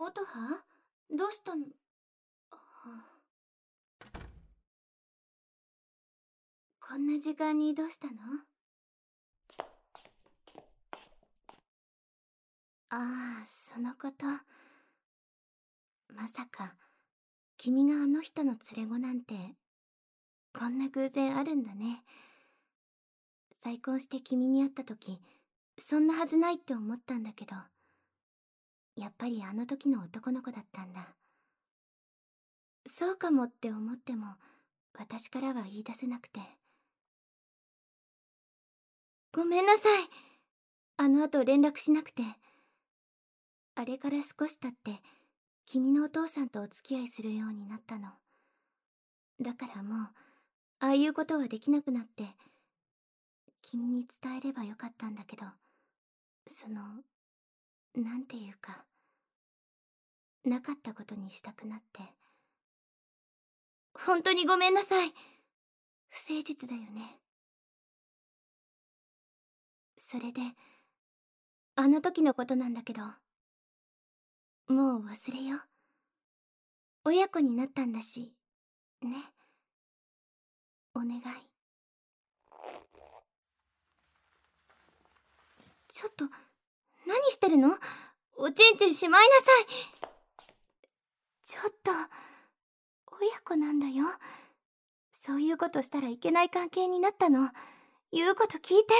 音羽、どうしたの？こんな時間にどうしたの？ああ、そのこと。まさか、君があの人の連れ子なんて、こんな偶然あるんだね。再婚して君に会った時、そんなはずないって思ったんだけど、やっぱりあの時の男の子だったんだ。そうかもって思っても、私からは言い出せなくて。ごめんなさい。あの後連絡しなくて。あれから少し経って、君のお父さんとお付き合いするようになったの。だからもう、ああいうことはできなくなって、君に伝えればよかったんだけど、なんていうか、なかったことにしたくなって。本当にごめんなさい。不誠実だよね。それで、あの時のことなんだけど、もう忘れよう。親子になったんだし、ね。お願い。ちょっと、何してるの？おちんちんしまいなさい。ちょっと、親子なんだよ。そういうことしたらいけない関係になったの。言うこと聞いて。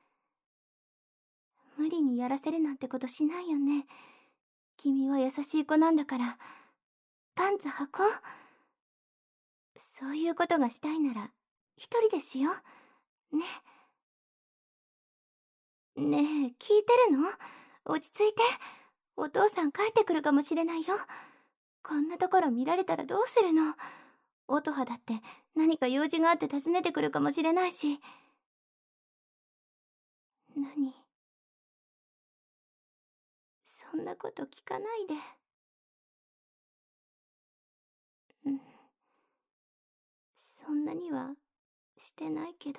無理にやらせるなんてことしないよね。君は優しい子なんだから。パンツ履こう。そういうことがしたいなら、一人でしよう。ね。ねえ、聞いてるの？落ち着いて。お父さん帰ってくるかもしれないよ。こんなところ見られたらどうするの？音羽だって何か用事があって訪ねてくるかもしれないし。何？そんなこと聞かないで。うん。そんなにはしてないけど。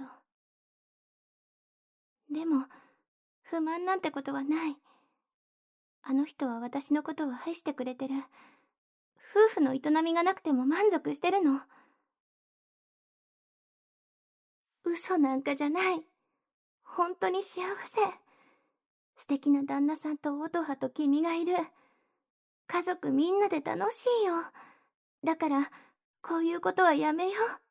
でも、不満なんてことはない。あの人は私のことを愛してくれてる。夫婦の営みがなくても満足してるの。嘘なんかじゃない。本当に幸せ。素敵な旦那さんと音羽と君がいる。家族みんなで楽しいよ。だから、こういうことはやめよう。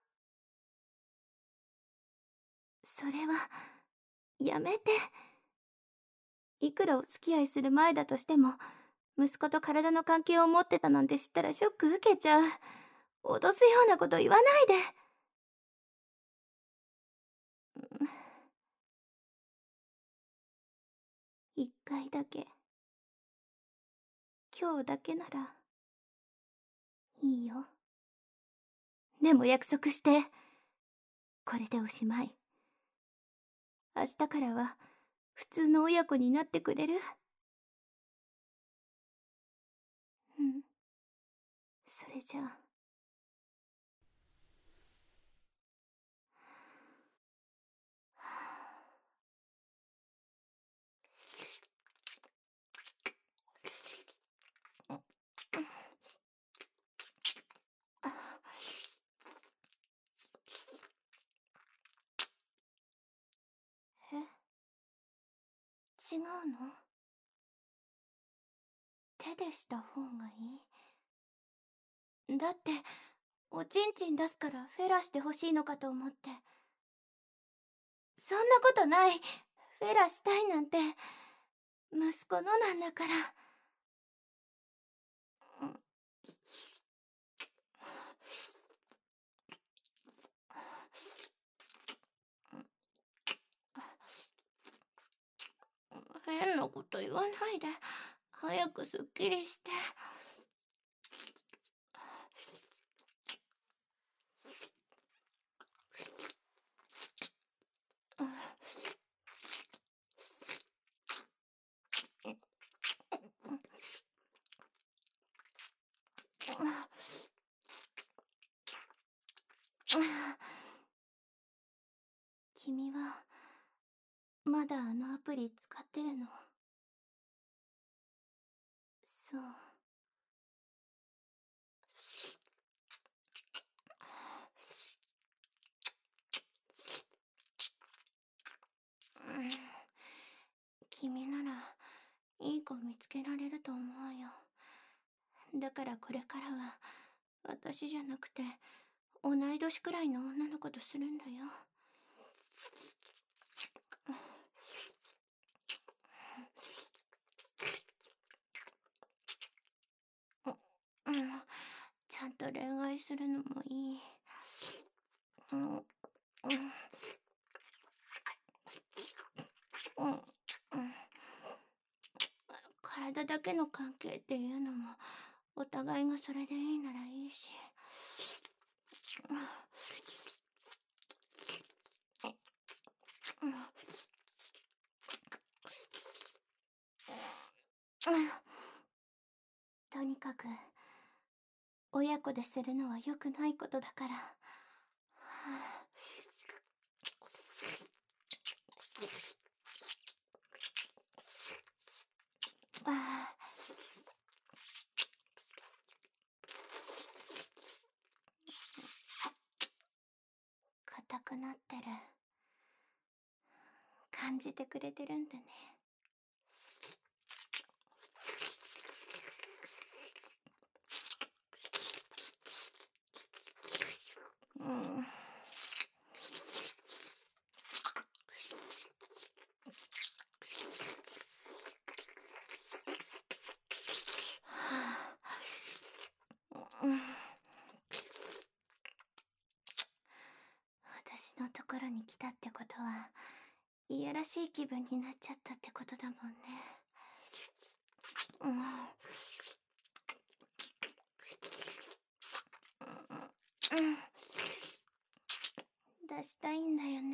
それは、やめて。いくらお付き合いする前だとしても、息子と体の関係を持ってたなんて知ったらショック受けちゃう。脅すようなこと言わないで。一回だけ。今日だけなら、いいよ。でも約束して。これでおしまい。明日からは、普通の親子になってくれる？うん。それじゃあ。え？違うの？手でした方がいい？だって、おちんちん出すからフェラしてほしいのかと思って。そんなことない。フェラしたいなんて、息子のなんだから。変なこと言わないで。早くすっきりして。君は、まだあのアプリ使ってるの？そう。 いい子見つけられると思うよ。だからこれからは、私じゃなくて、同い年くらいの女の子とするんだよ。うん、ちゃんと恋愛するのもいい。うんうんうん、体だけの関係っていうのもお互いがそれでいいならいいし。とにかく親子でするのは良くないことだから。硬くなってる。感じてくれてるんだね。うん。私のところに来たってことは、いやらしい気分になっちゃったってことだもんね。出したいんだよね。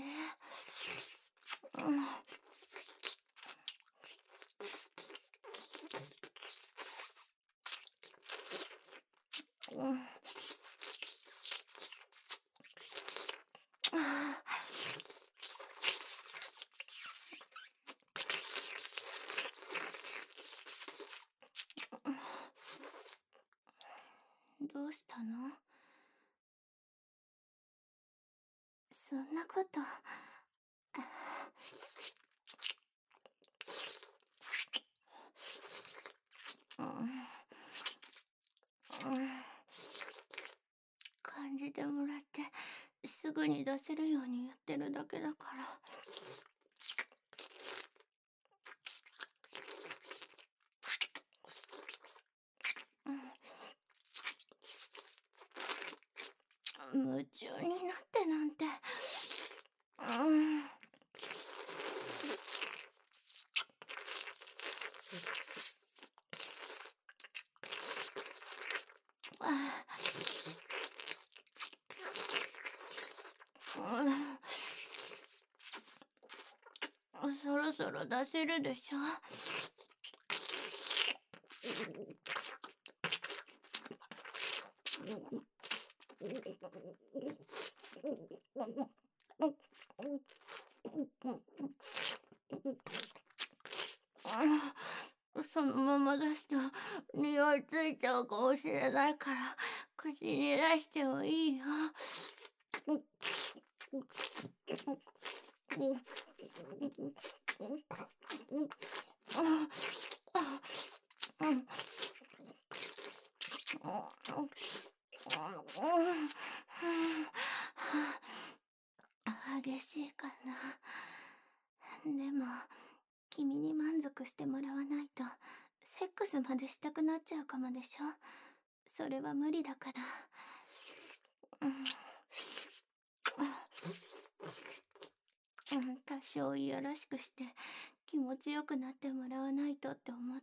どうしたの？そんなこと。感じてもらってすぐに出せるようにやってるだけだから。夢中になってなんて。そろそろ出せるでしょ。そのまま出すと匂いついちゃうかもしれないから口に出してもいいよ。激しいかな。でも君に満足してもらわないとセックスまでしたくなっちゃうかもでしょ。それは無理だから。多少いやらしくして気持ちよくなってもらわないとって思って。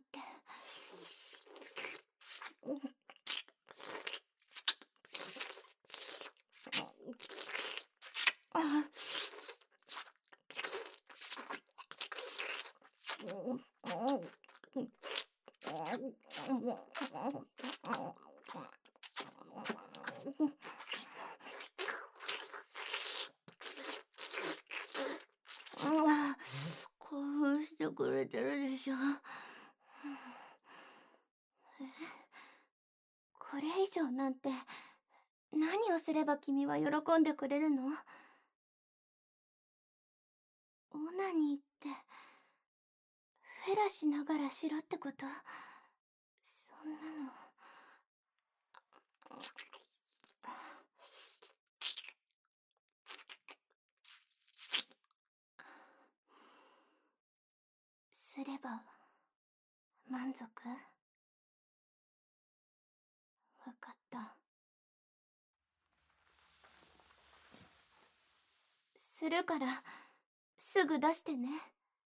興奮してくれてるでしょ。これ以上なんて何をすれば君は喜んでくれるの？オナニーってフェラしながらしろってこと？そんなの。すれば満足？わかった。するからすぐ出してね。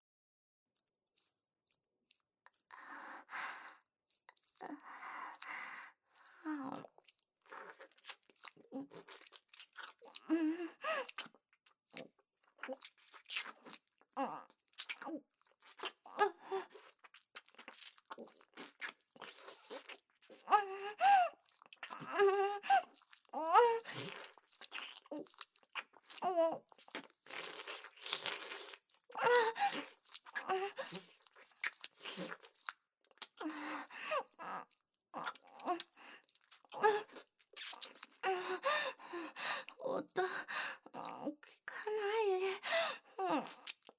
音、聞かない。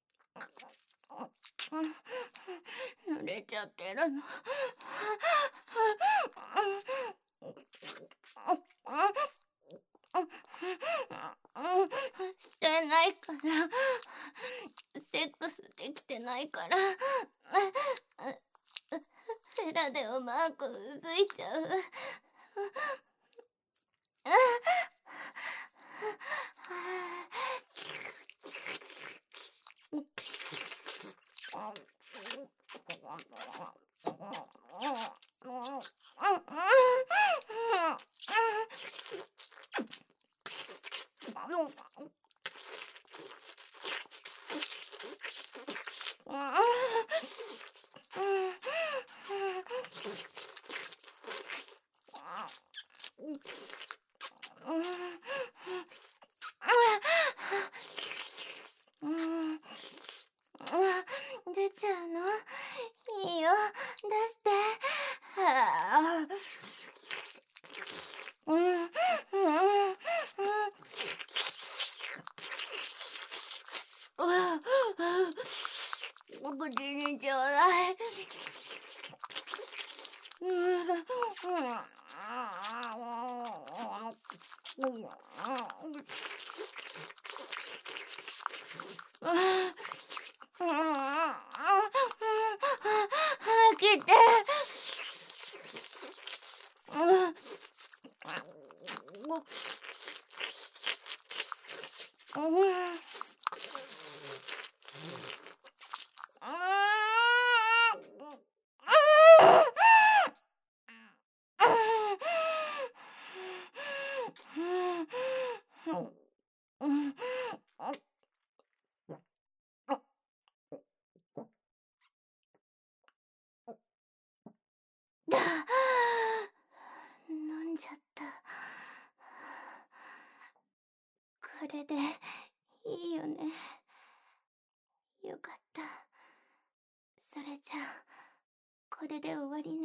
濡れちゃってるの。してないから。セックスできてないから。フェラでうまくうずいちゃう。出ちゃうの？いいよ、出して。お口にちょうだい。開けて。飲んじゃった。これでいいよね。よかった。それじゃあこれで終わりね。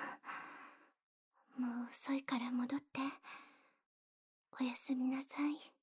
もう遅いから戻って。おやすみなさい。